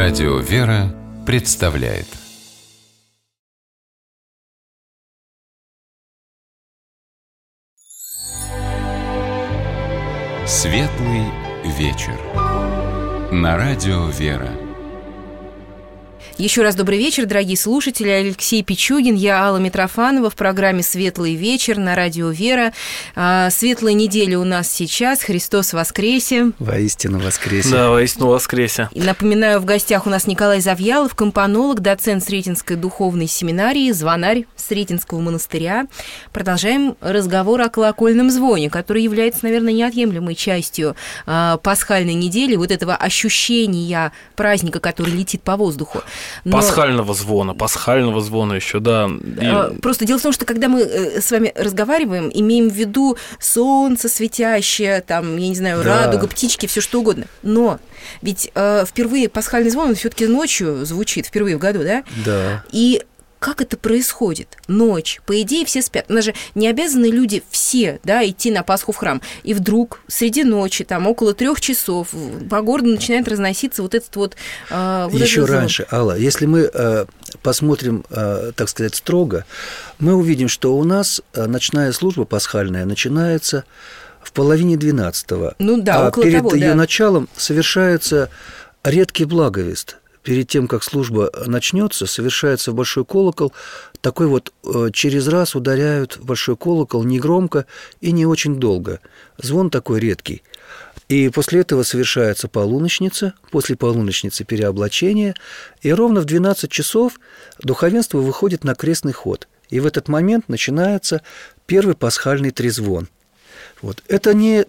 Радио «Вера» представляет Светлый вечер на Радио «Вера». Еще раз добрый вечер, дорогие слушатели. Алексей Пичугин, я Алла Митрофанова в программе «Светлый вечер» на Радио «Вера». Светлая неделя у нас сейчас. Христос воскресе. Воистину воскресе. Да, воистину воскресе. И напоминаю, в гостях у нас Николай Завьялов, компонолог, доцент Сретенской духовной семинарии, звонарь Сретенского монастыря. Продолжаем разговор о колокольном звоне, который является, наверное, неотъемлемой частью пасхальной недели, вот этого ощущения праздника, который летит по воздуху. Но... Пасхального звона еще, да. Просто дело в том, что когда мы с вами разговариваем, имеем в виду солнце светящее, там, я не знаю, радуга, птички, все что угодно. Но ведь впервые пасхальный звон, он все-таки ночью звучит, впервые в году, да? Да. И как это происходит? Ночь. По идее, все спят. У нас же не обязаны люди все, да, идти на Пасху в храм. И вдруг среди ночи, там, около 3 часов по городу начинает разноситься вот этот вот... Еще раньше, Алла, если мы посмотрим, так сказать, строго, мы увидим, что у нас ночная служба пасхальная начинается в половине 12-го. Ну да, около перед того, ее да. началом совершается редкий благовест. Перед тем, как служба начнется, совершается в большой колокол. Такой вот через раз ударяют в большой колокол негромко и не очень долго. Звон такой редкий. И после этого совершается полуночница, после полуночницы переоблачение, и ровно в 12 часов духовенство выходит на крестный ход. И в этот момент начинается первый пасхальный трезвон. Вот. Это не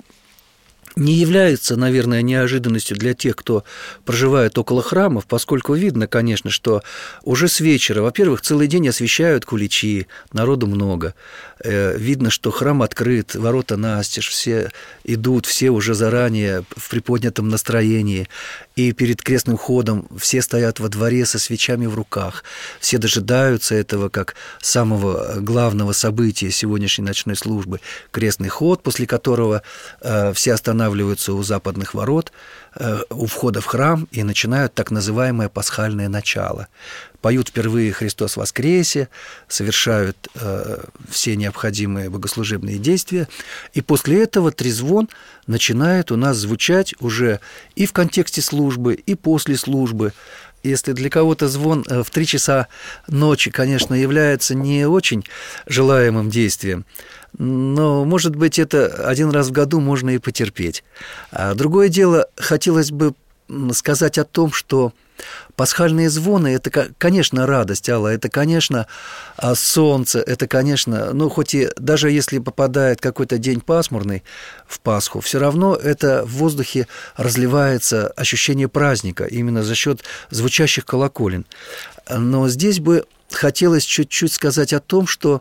является, наверное, неожиданностью для тех, кто проживает около храмов, поскольку видно, конечно, что уже с вечера, во-первых, целый день освещают куличи, народу много, видно, что храм открыт, ворота настежь, все идут, все уже заранее в приподнятом настроении, и перед крестным ходом все стоят во дворе со свечами в руках, все дожидаются этого как самого главного события сегодняшней ночной службы, крестный ход, после которого все останавливаются у западных ворот, у входа в храм и начинают так называемое пасхальное начало. Поют впервые «Христос воскресе», совершают все необходимые богослужебные действия, и после этого трезвон начинает у нас звучать уже и в контексте службы, и после службы. Если для кого-то звон в 3 часа ночи, конечно, является не очень желаемым действием, но, может быть, это один раз в году можно и потерпеть. А другое дело, хотелось бы сказать о том, что пасхальные звоны – это, конечно, радость, Алла, это, конечно, солнце, это, конечно, ну, хоть и даже если попадает какой-то день пасмурный в Пасху, все равно это в воздухе разливается ощущение праздника именно за счет звучащих колоколен. Но здесь бы хотелось чуть-чуть сказать о том, что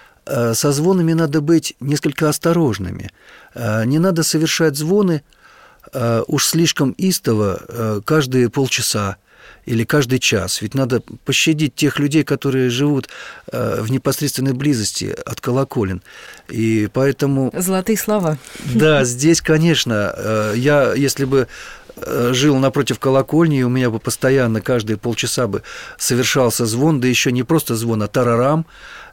со звонами надо быть несколько осторожными. Не надо совершать звоны уж слишком истово каждые полчаса или каждый час. Ведь надо пощадить тех людей, которые живут в непосредственной близости от колоколен. И поэтому... Золотые слова. Да, здесь, конечно, я, если бы жил напротив колокольни, и у меня бы постоянно каждые полчаса бы совершался звон, да еще не просто звон, а тарарам,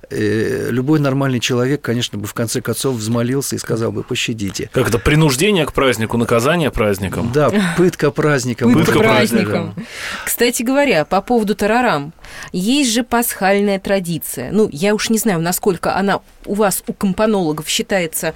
любой нормальный человек, конечно, бы в конце концов взмолился и сказал бы: пощадите. Как это, принуждение к празднику, наказание праздникам? Да, пытка праздником. Пытка праздником. Кстати говоря, по поводу тарарам, есть же пасхальная традиция. Ну, я уж не знаю, насколько она у вас, у компонологов, считается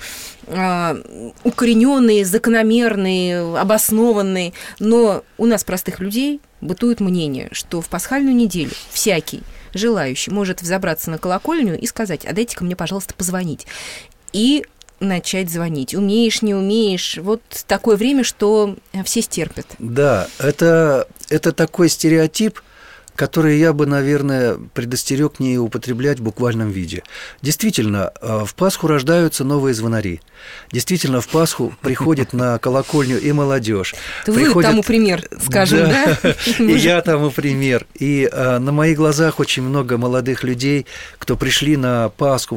укорененной, закономерной, обоснованной, но у нас, простых людей, бытует мнение, что в пасхальную неделю всякий желающий может взобраться на колокольню и сказать: а дайте-ка мне, пожалуйста, позвонить. И начать звонить. Умеешь, не умеешь. Вот такое время, что все стерпят. Да, это такой стереотип, которые я бы, наверное, предостерег не употреблять в буквальном виде. Действительно, в Пасху рождаются новые звонари. Действительно, в Пасху приходит на колокольню и молодежь. Вы тому пример, скажем, да? И я тому пример. И на моих глазах очень много молодых людей, кто пришли на Пасху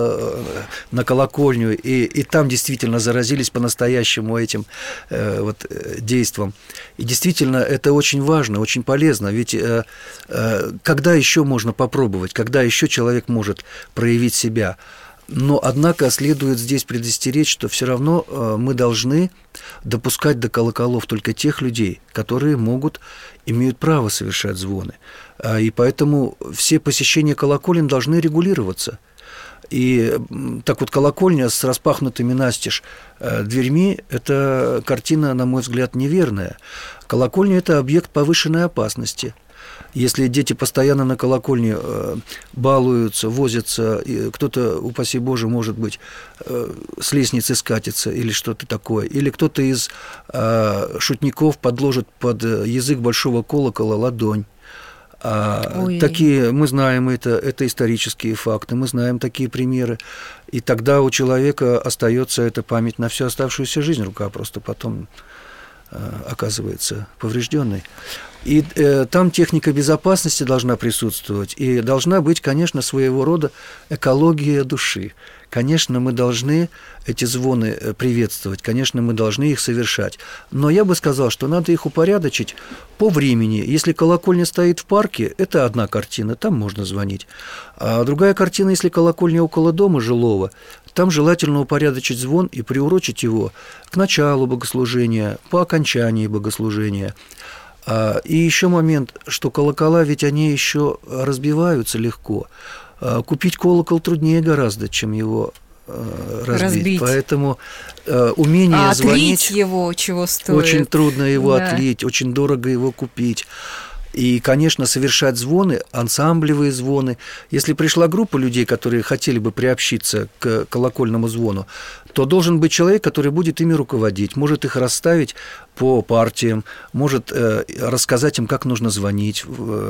на колокольню, и там действительно заразились по-настоящему этим вот действом. И действительно, это очень важно, очень полезно. Ведь когда еще можно попробовать, когда еще человек может проявить себя? Но, однако, следует здесь предостеречь, что все равно мы должны допускать до колоколов только тех людей, которые имеют право совершать звоны. И поэтому все посещения колоколен должны регулироваться. И так вот колокольня с распахнутыми настежь дверьми – это картина, на мой взгляд, неверная. Колокольня – это объект повышенной опасности. Если дети постоянно на колокольне балуются, возятся, и кто-то, упаси Боже, может быть, с лестницы скатится или что-то такое, или кто-то из шутников подложит под язык большого колокола ладонь. Такие, мы знаем это исторические факты, мы знаем такие примеры. И тогда у человека остается эта память на всю оставшуюся жизнь, рука просто потом оказывается поврежденной. И там техника безопасности должна присутствовать, и должна быть, конечно, своего рода экология души. Конечно, мы должны эти звоны приветствовать, конечно, мы должны их совершать. Но я бы сказал, что надо их упорядочить по времени. Если колокольня стоит в парке, это одна картина, там можно звонить. А другая картина, если колокольня около дома жилого, там желательно упорядочить звон и приурочить его к началу богослужения, по окончании богослужения. И еще момент, что колокола, ведь они еще разбиваются легко. Купить колокол труднее гораздо, чем его разбить. Поэтому умение звонить... Отлить его чего стоит? Очень трудно его отлить, очень дорого его купить. И, конечно, совершать звоны, ансамблевые звоны. Если пришла группа людей, которые хотели бы приобщиться к колокольному звону, то должен быть человек, который будет ими руководить, может их расставить по партиям, может рассказать им, как нужно звонить.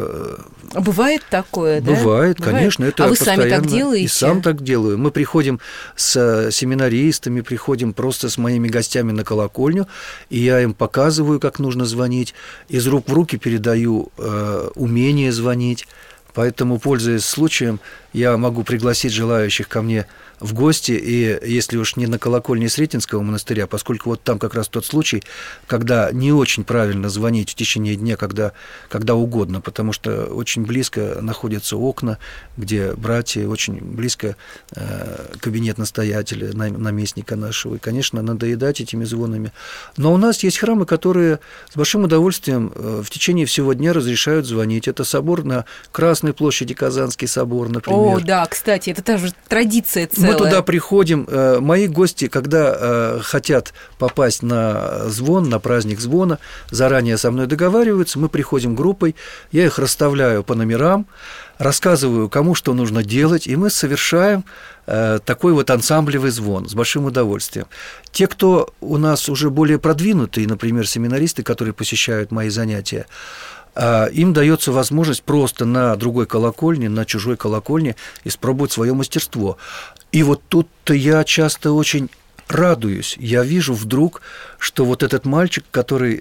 Бывает такое, да? Бывает, конечно. Это вы сами так делаете? И сам так делаю. Мы приходим с семинаристами, приходим просто с моими гостями на колокольню, и я им показываю, как нужно звонить, из рук в руки передаю умение звонить. Поэтому, пользуясь случаем, я могу пригласить желающих ко мне в гости, и если уж не на колокольне Сретенского монастыря, поскольку вот там как раз тот случай, когда не очень правильно звонить в течение дня, когда угодно, потому что очень близко находятся окна, где братья, очень близко кабинет настоятеля, наместника нашего, и, конечно, надоедать этими звонами. Но у нас есть храмы, которые с большим удовольствием в течение всего дня разрешают звонить. Это собор на Красной площади, Казанский собор, например. О, да, кстати, это та же традиция целая. Мы туда приходим, мои гости, когда хотят попасть на звон, на праздник звона, заранее со мной договариваются, мы приходим группой, я их расставляю по номерам, рассказываю, кому что нужно делать, и мы совершаем такой вот ансамблевый звон с большим удовольствием. Те, кто у нас уже более продвинутые, например, семинаристы, которые посещают мои занятия, им дается возможность просто на другой колокольне, на чужой колокольне испробовать свое мастерство. И вот тут-то я часто очень радуюсь. Я вижу вдруг, что вот этот мальчик, который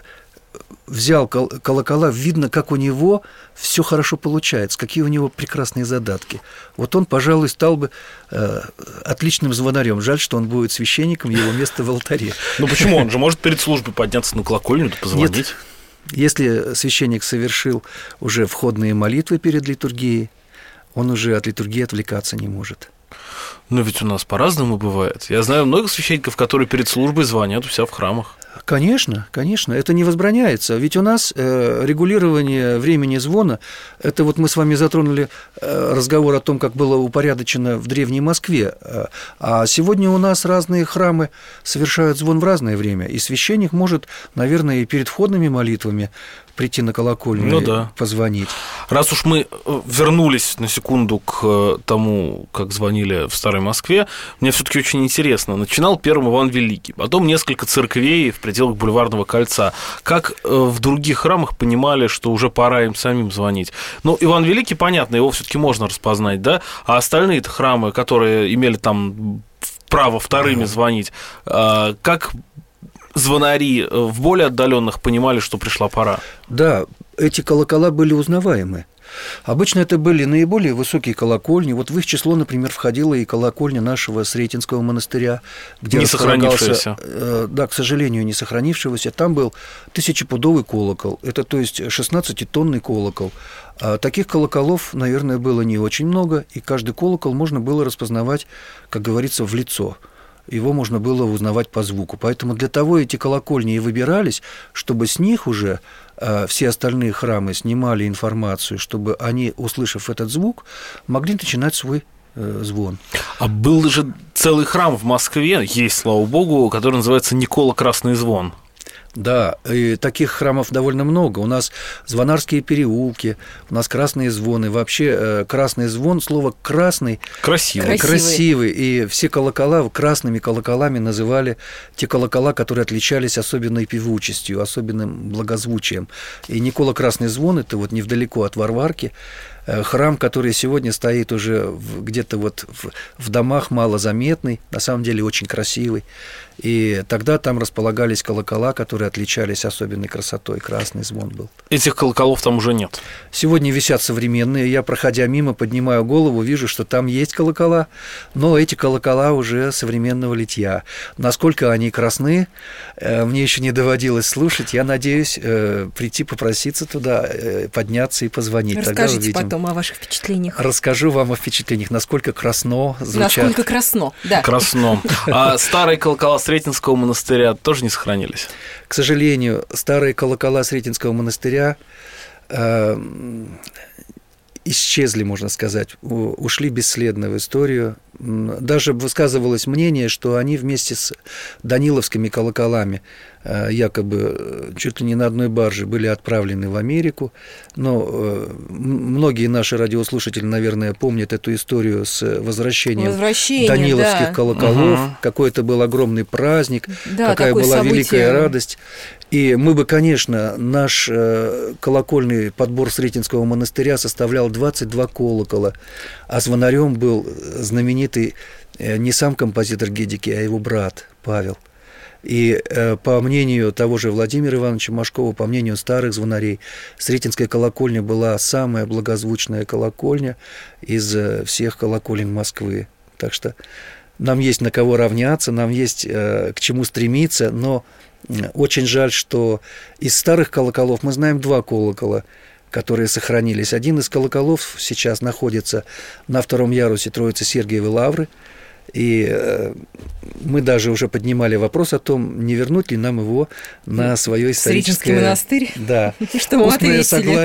взял колокола, видно, как у него все хорошо получается, какие у него прекрасные задатки. Вот он, пожалуй, стал бы отличным звонарем. Жаль, что он будет священником, его место в алтаре. Ну почему? Он же может перед службой подняться на колокольню, позвонить. Нет. Если священник совершил уже входные молитвы перед литургией, он уже от литургии отвлекаться не может. Но ведь у нас по-разному бывает. Я знаю много священников, которые перед службой звонят у себя в храмах. Конечно, конечно, это не возбраняется. Ведь у нас регулирование времени звона, это вот мы с вами затронули разговор о том, как было упорядочено в Древней Москве. А сегодня у нас разные храмы совершают звон в разное время. И священник может, наверное, и перед входными молитвами прийти на колокольню и позвонить. Раз уж мы вернулись на секунду к тому, как звонили в Старой Москве, мне все-таки очень интересно. Начинал первым Иван Великий, потом несколько церквей в пределах проделок Бульварного кольца. Как в других храмах понимали, что уже пора им самим звонить? Ну, Иван Великий, понятно, его все-таки можно распознать, да? А остальные-то храмы, которые имели там право вторыми звонить, как звонари в более отдаленных понимали, что пришла пора? Да, эти колокола были узнаваемы. Обычно это были наиболее высокие колокольни. Вот в их число, например, входила и колокольня нашего Сретенского монастыря, где не сохранившаяся. Да, к сожалению, не сохранившегося. Там был 1000-пудовый колокол. Это, то есть, 16-тонный колокол. А таких колоколов, наверное, было не очень много, и каждый колокол можно было распознавать, как говорится, в лицо. Его можно было узнавать по звуку. Поэтому для того эти колокольни и выбирались, чтобы с них уже все остальные храмы снимали информацию, чтобы они, услышав этот звук, могли начинать свой звон. А был же целый храм в Москве, есть, слава богу, который называется Никола Красный Звон. Да, и таких храмов довольно много. У нас звонарские переулки, у нас красные звоны. Вообще красный звон, слово «красный» красивый. И все колокола красными колоколами называли те колокола, которые отличались особенной певучестью, особенным благозвучием. И Никола Красный Звон – это вот невдалеко от Варварки. Храм, который сегодня стоит уже где-то вот в домах, малозаметный, на самом деле очень красивый. И тогда там располагались колокола, которые отличались особенной красотой. Красный звон был. Этих колоколов там уже нет? Сегодня висят современные. Я, проходя мимо, поднимаю голову, вижу, что там есть колокола, но эти колокола уже современного литья. Насколько они красны, мне еще не доводилось слушать. Я надеюсь прийти попроситься туда, подняться и позвонить. Расскажите потом о ваших впечатлениях. Расскажу вам о впечатлениях, насколько красно звучат. Насколько красно, да. Красно. А старые колокола Сретенского монастыря тоже не сохранились? К сожалению, старые колокола Сретенского монастыря исчезли, можно сказать, ушли бесследно в историю. Даже высказывалось мнение, что они вместе с даниловскими колоколами якобы чуть ли не на одной барже были отправлены в Америку. Но многие наши радиослушатели, наверное, помнят эту историю с возвращением даниловских колоколов. Какой это был огромный праздник, какая была событие. Великая радость. И мы бы, конечно, наш колокольный подбор Сретенского монастыря составлял 22 колокола, а звонарем был знаменитый не сам композитор Гедики, а его брат Павел. И по мнению того же Владимира Ивановича Машкова, по мнению старых звонарей, Сретенская колокольня была самая благозвучная колокольня из всех колоколен Москвы. Так что нам есть на кого равняться, нам есть к чему стремиться, но очень жаль, что из старых колоколов мы знаем 2 колокола, которые сохранились. Один из колоколов сейчас находится на 2-м ярусе Троицы-Сергиевой лавры. И мы даже уже поднимали вопрос о том, не вернуть ли нам его на свое историческое... Сретенский монастырь? Да. Что мы ответили?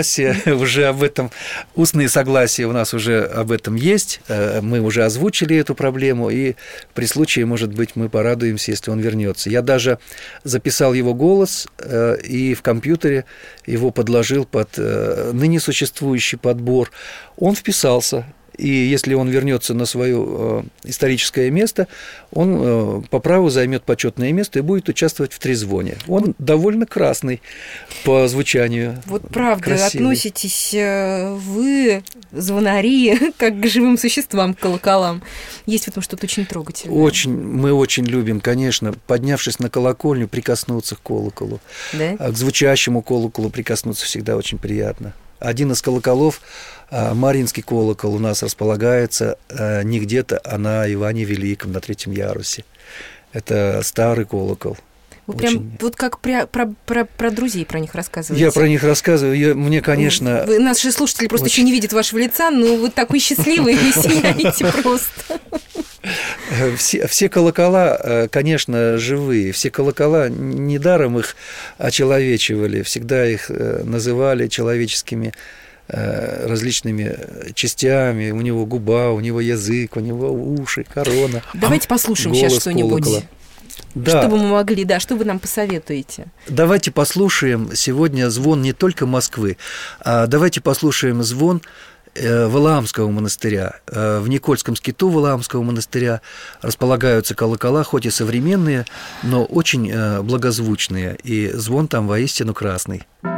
Устные согласия у нас уже об этом есть. Мы уже озвучили эту проблему, и при случае, может быть, мы порадуемся, если он вернется. Я даже записал его голос и в компьютере его подложил под ныне существующий подбор. Он вписался. И если он вернется на свое историческое место, он по праву займет почетное место и будет участвовать в трезвоне. Он довольно красный по звучанию. Вот правда, красивый. Относитесь вы, звонари, как к живым существам, к колоколам. Есть в этом что-то очень трогательное. Мы очень любим, конечно, поднявшись на колокольню, прикоснуться к колоколу. Да? А к звучащему колоколу прикоснуться всегда очень приятно. Один из колоколов, Марьинский колокол, у нас располагается не где-то, а на Иване Великом, на 3-м ярусе. Это старый колокол. Вы прям вот как про друзей про них рассказываете. Я про них рассказываю. Мне, конечно... Наши слушатели просто еще не видят вашего лица, но вы такой счастливый, вы сияете просто. Все колокола, конечно, живые. Все колокола, недаром их очеловечивали, всегда их называли человеческими различными частями. У него губа, у него язык, у него уши, корона. Давайте послушаем сейчас что-нибудь. Колокола. Да. Что бы мы могли, что вы нам посоветуете? Давайте послушаем сегодня звон не только Москвы, а давайте послушаем звон Валаамского монастыря. В Никольском скиту Валаамского монастыря располагаются колокола, хоть и современные, но очень благозвучные, и звон там воистину красный.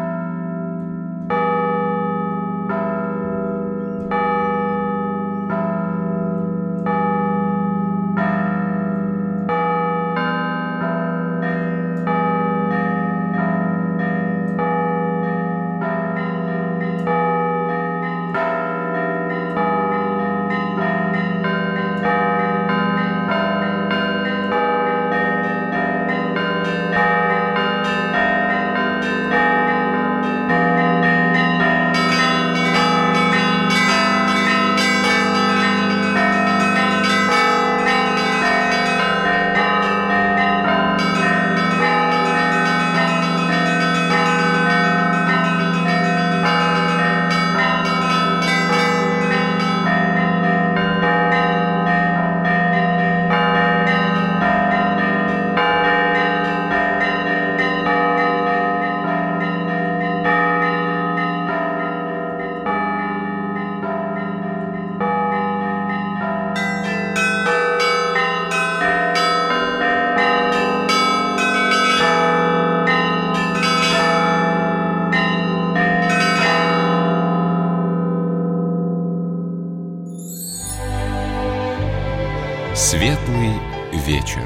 Светлый вечер.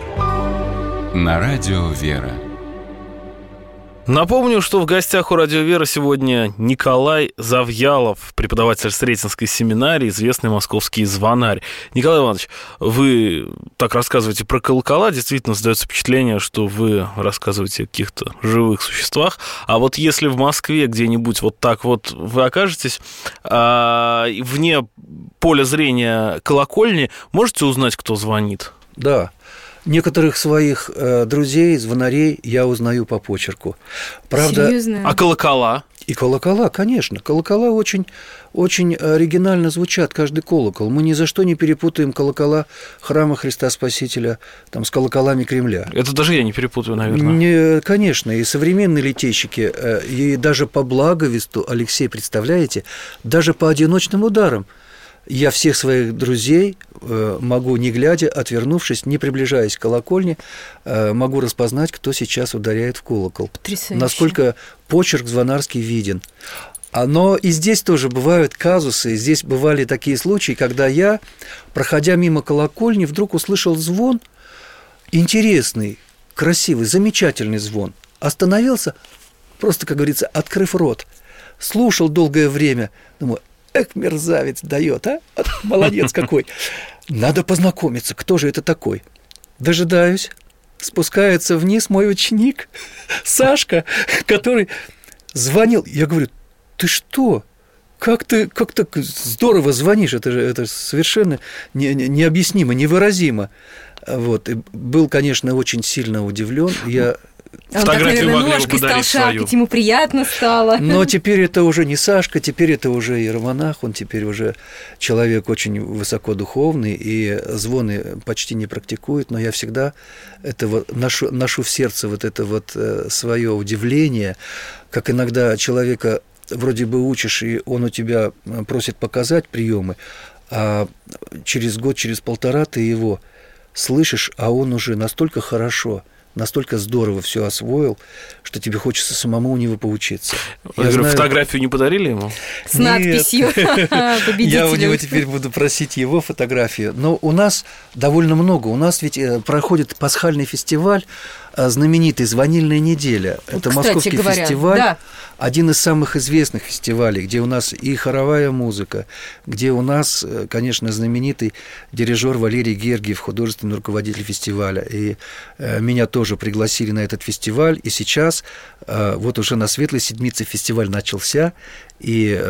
На радио «Вера». Напомню, что в гостях у «Радио Вера» сегодня Николай Завьялов, преподаватель Сретенской семинарии, известный московский звонарь. Николай Иванович, вы так рассказываете про колокола, действительно создается впечатление, что вы рассказываете о каких-то живых существах, а вот если в Москве где-нибудь вот так вот вы окажетесь вне поля зрения колокольни, можете узнать, кто звонит? Да. Некоторых своих друзей, звонарей я узнаю по почерку. Правда, серьезно? А колокола? И колокола, конечно. Колокола очень, очень оригинально звучат, каждый колокол. Мы ни за что не перепутаем колокола храма Христа Спасителя там, с колоколами Кремля. Это даже я не перепутаю, наверное. Конечно, и современные литейщики, и даже по благовесту, Алексей, представляете, даже по одиночным ударам. Я всех своих друзей могу, не глядя, отвернувшись, не приближаясь к колокольне, могу распознать, кто сейчас ударяет в колокол. Потрясающе. Насколько почерк звонарский виден. Но и здесь тоже бывают казусы. Здесь бывали такие случаи, когда я, проходя мимо колокольни, вдруг услышал звон, интересный, красивый, замечательный звон. Остановился, просто, как говорится, открыв рот. Слушал долгое время, думаю, эх, мерзавец дает, а? Молодец какой. Надо познакомиться, кто же это такой. Дожидаюсь. Спускается вниз мой ученик, Сашка, который звонил. Я говорю, ты что? Как ты здорово звонишь, это совершенно необъяснимо, невыразимо. Вот. И был, конечно, очень сильно удивлен. Он так, наверное, ножкой стал шаркать, ему приятно стало. Но теперь это уже не Сашка, теперь это уже иеромонах, он теперь уже человек очень высокодуховный, и звоны почти не практикует, но я всегда ношу в сердце вот это вот свое удивление, как иногда человека вроде бы учишь, и он у тебя просит показать приемы, а через год, через полтора ты его слышишь, а он уже настолько хорошо, настолько здорово все освоил, что тебе хочется самому у него поучиться. Фотографию не подарили ему? С надписью победителя. Я у него теперь буду просить его фотографию. Но у нас довольно много. У нас ведь проходит пасхальный фестиваль, знаменитый «Звонильная неделя». Вот, это московский фестиваль, да. Один из самых известных фестивалей, где у нас и хоровая музыка, где у нас, конечно, знаменитый дирижер Валерий Гергиев, художественный руководитель фестиваля. И меня тоже пригласили на этот фестиваль. И сейчас, вот уже на Светлой Седмице фестиваль начался, и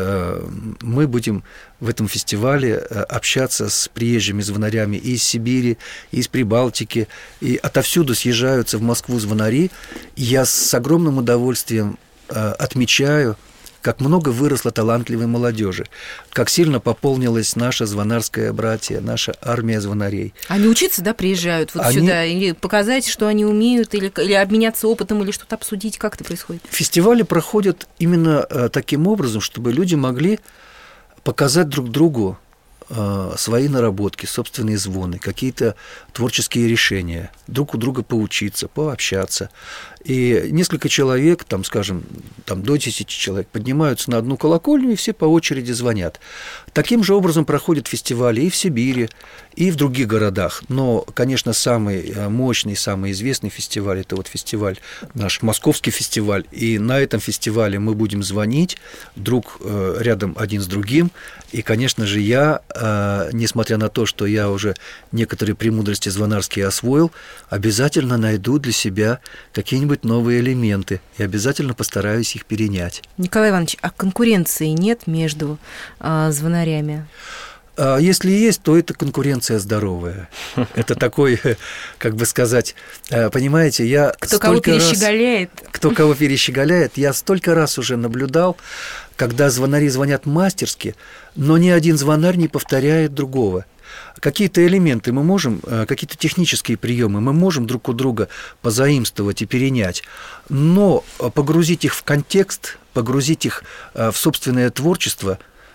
мы будем в этом фестивале общаться с приезжими звонарями и из Сибири, и из Прибалтики, и отовсюду съезжаются в Москву звонари. И я с огромным удовольствием отмечаю, как много выросло талантливой молодежи, как сильно пополнилась наша звонарская братья, наша армия звонарей. Они учиться, да, приезжают вот сюда, или показать, что они умеют, или обменяться опытом, или что-то обсудить, как это происходит? Фестивали проходят именно таким образом, чтобы люди могли показать друг другу свои наработки, собственные звоны, какие-то творческие решения, друг у друга поучиться, пообщаться. И несколько человек, там, скажем, там, до 10 человек поднимаются на одну колокольню, и все по очереди звонят. Таким же образом проходят фестивали и в Сибири, и в других городах. Но, конечно, самый мощный, самый известный фестиваль – это вот фестиваль, наш московский фестиваль. И на этом фестивале мы будем звонить друг рядом один с другим. И, конечно же, я, несмотря на то, что я уже некоторые премудрости звонарские освоил, обязательно найду для себя какие-нибудь новые элементы и обязательно постараюсь их перенять. Николай Иванович, а конкуренции нет между звонарями? Если есть, то это конкуренция здоровая. Это такой, как бы сказать, понимаете, я кто кого перещеголяет. Кто кого перещеголяет. Я столько раз уже наблюдал, когда звонари звонят мастерски, но ни один звонарь не повторяет другого. Какие-то элементы мы можем, какие-то технические приемы мы можем друг у друга позаимствовать и перенять, но погрузить их в контекст, погрузить их в собственное творчество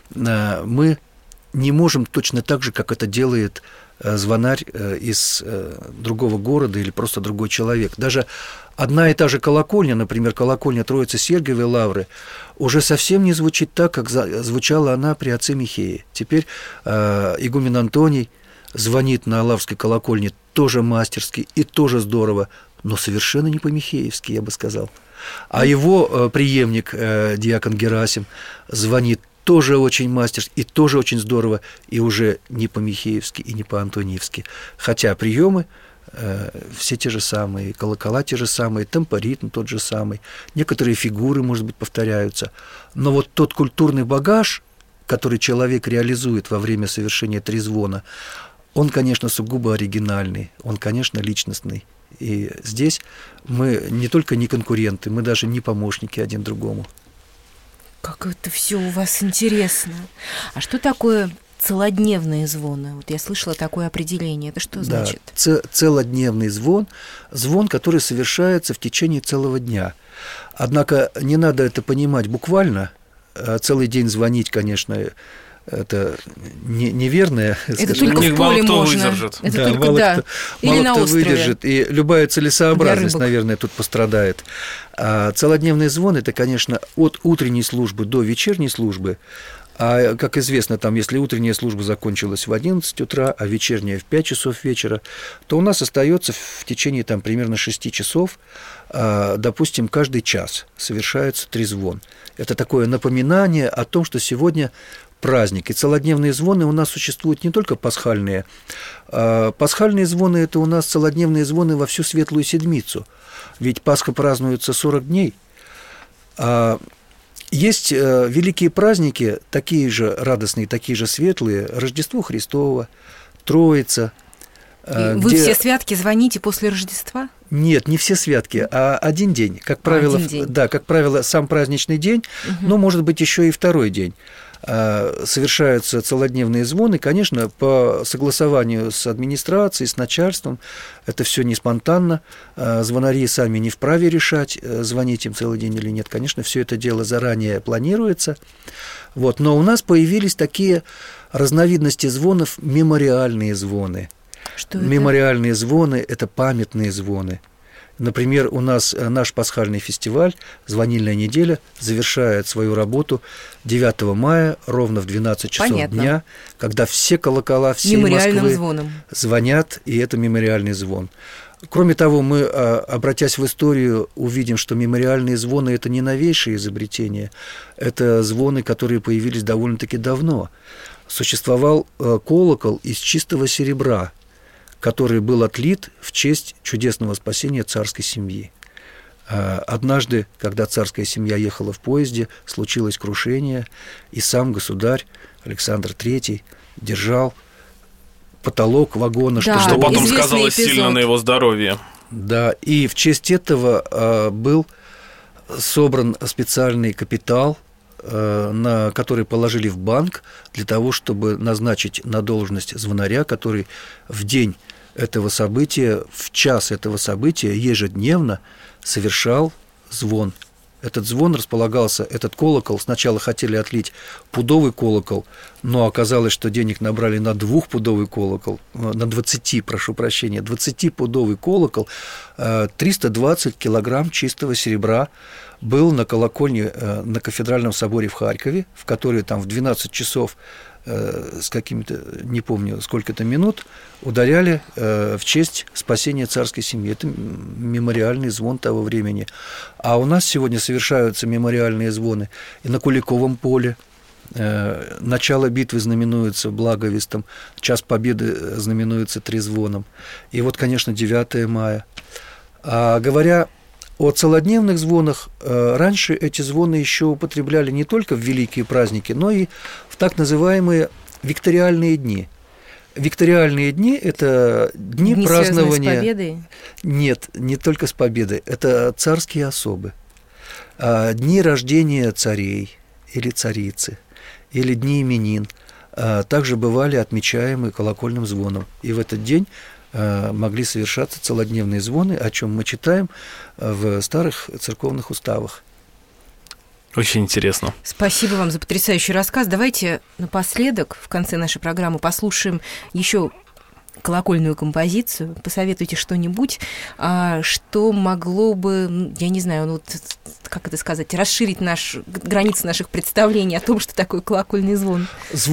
мы не можем точно так же, как это делает звонарь из другого города или просто другой человек. Даже одна и та же колокольня, например, колокольня Троицы-Сергиевой Лавры, уже совсем не звучит так, как звучала она при отце Михее. Теперь игумен Антоний звонит на Лаврской колокольне тоже мастерски и тоже здорово, но совершенно не по-михеевски, я бы сказал. А его преемник, диакон Герасим, звонит тоже очень мастерски и тоже очень здорово, и уже не по-михеевски и не по-антониевски. Хотя приемы все те же самые, колокола те же самые, темпоритм тот же самый, некоторые фигуры, может быть, повторяются. Но вот тот культурный багаж, который человек реализует во время совершения трезвона, он, конечно, сугубо оригинальный, он, конечно, личностный. И здесь мы не только не конкуренты, мы даже не помощники один другому. Как это все у вас интересно. А что такое целодневные звоны? Вот я слышала такое определение. Это что значит? Целодневный звон, звон, который совершается в течение целого дня. Однако не надо это понимать буквально. Целый день звонить, конечно, это неверное. Это только в поле можно. Выдержит. Это да, только, мало да. кто, или мало на кто острове. Выдержит. И любая целесообразность, наверное, тут пострадает. А целодневный звон – это, конечно, от утренней службы до вечерней службы. А, как известно, там, если утренняя служба закончилась в 11 утра, а вечерняя в 5 часов вечера, то у нас остается в течение там, примерно 6 часов, допустим, каждый час совершается трезвон. Это такое напоминание о том, что сегодня праздник. И целодневные звоны у нас существуют не только пасхальные. Пасхальные звоны – это у нас целодневные звоны во всю Светлую Седмицу. Ведь Пасха празднуется 40 дней. Есть великие праздники, такие же радостные, такие же светлые. Рождество Христово, Троица. Вы все святки звоните после Рождества? Нет, не все святки, а один день. Как правило, да, как правило, сам праздничный день, но, может быть, еще и второй день. Совершаются целодневные звоны, конечно, по согласованию с администрацией, с начальством. Это все не спонтанно. Звонари сами не вправе решать, звонить им целый день или нет. Конечно, все это дело заранее планируется. Вот. Но у нас появились такие разновидности звонов, мемориальные звоны. Что это? Мемориальные звоны – это памятные звоны. Например, у нас наш пасхальный фестиваль «Звонильная неделя» завершает свою работу 9 мая ровно в 12 часов дня, когда все колокола всей Москвы звоном звонят, и это мемориальный звон. Кроме того, мы, обратясь в историю, увидим, что мемориальные звоны – это не новейшие изобретения, это звоны, которые появились довольно-таки давно. Существовал колокол из чистого серебра, который был отлит в честь чудесного спасения царской семьи. Однажды, когда царская семья ехала в поезде, случилось крушение, и сам государь Александр III держал потолок вагона, да, что потом сказалось сильно на его здоровье. Да, и в честь этого был собран специальный капитал, на который положили в банк для того, чтобы назначить на должность звонаря, который в день этого события, в час этого события ежедневно совершал звон. Этот звон располагался, этот колокол, сначала хотели отлить пудовый колокол, но оказалось, что денег набрали на 2-пудовый колокол, на 20-пудовый колокол, 320 килограмм чистого серебра был на колокольне на кафедральном соборе в Харькове, в который там в 12 часов с какими-то, не помню, сколько-то минут ударяли в честь спасения царской семьи. Это мемориальный звон того времени. А у нас сегодня совершаются мемориальные звоны и на Куликовом поле. Начало битвы знаменуется благовестом, час победы знаменуется трезвоном. И вот, конечно, 9 мая. А говоря о целодневных звонах, раньше эти звоны еще употребляли не только в великие праздники, но и в так называемые викториальные дни. Викториальные дни – это дни празднования… С победой? Нет, не только с победой. Это царские особы. Дни рождения царей или царицы, или дни именин также бывали отмечаемы колокольным звоном. И в этот день могли совершаться целодневные звоны, о чем мы читаем в старых церковных уставах. Очень интересно. Спасибо вам за потрясающий рассказ. Давайте напоследок, в конце нашей программы, послушаем еще колокольную композицию. Посоветуйте что-нибудь, что могло бы, я не знаю, ну, как это сказать, расширить границы наших представлений о том, что такое колокольный звон.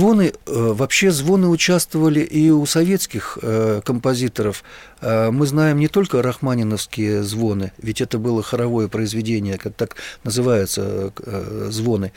Вообще звоны участвовали и у советских композиторов. Мы знаем не только рахманиновские звоны, ведь это было хоровое произведение, как так называются звоны.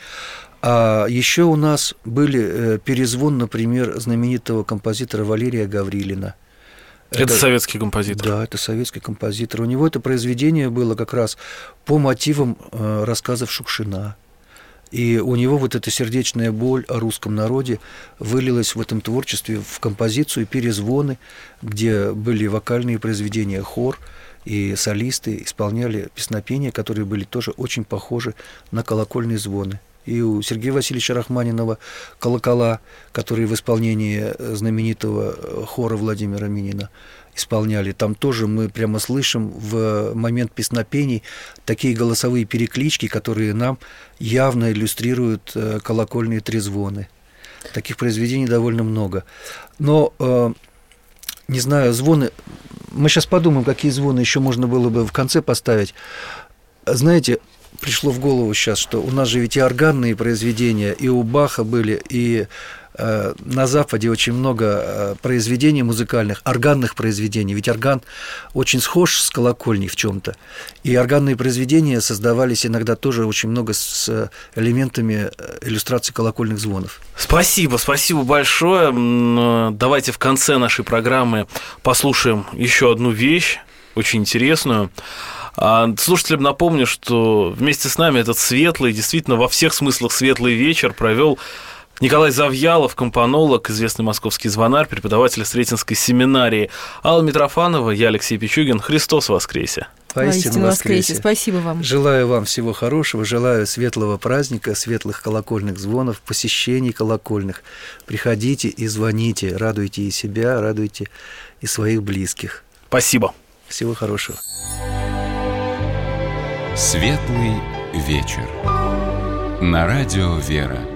А еще у нас были перезвон, например, знаменитого композитора Валерия Гаврилина. Это советский композитор? Да, это советский композитор. У него это произведение было как раз по мотивам рассказов Шукшина. И у него вот эта сердечная боль о русском народе вылилась в этом творчестве в композицию «Перезвоны», где были вокальные произведения, хор, и солисты исполняли песнопения, которые были тоже очень похожи на колокольные звоны. И у Сергея Васильевича Рахманинова колокола, которые в исполнении знаменитого хора Владимира Минина исполняли, там тоже мы прямо слышим в момент песнопений такие голосовые переклички, которые нам явно иллюстрируют колокольные трезвоны. Таких произведений довольно много. Но, не знаю, звоны... Мы сейчас подумаем, какие звоны еще можно было бы в конце поставить. Знаете, пришло в голову сейчас, что у нас же ведь и органные произведения, и у Баха были, и на Западе очень много произведений музыкальных, органных произведений. Ведь орган очень схож с колокольней в чем-то. И органные произведения создавались иногда тоже очень много с элементами иллюстрации колокольных звонов. Спасибо большое. Давайте в конце нашей программы послушаем еще одну вещь, очень интересную. Слушателям напомню, что вместе с нами этот светлый, действительно во всех смыслах светлый вечер провел Николай Завьялов, компонолог, известный московский звонарь, преподаватель Сретенской семинарии. Алла Митрофанова, я Алексей Пичугин. Христос воскресе! Воистину воскресе! Спасибо вам. Желаю вам всего хорошего, желаю светлого праздника, светлых колокольных звонов, посещений колокольных. Приходите и звоните, радуйте и себя, радуйте и своих близких. Спасибо. Всего хорошего. Светлый вечер. На радио «Вера».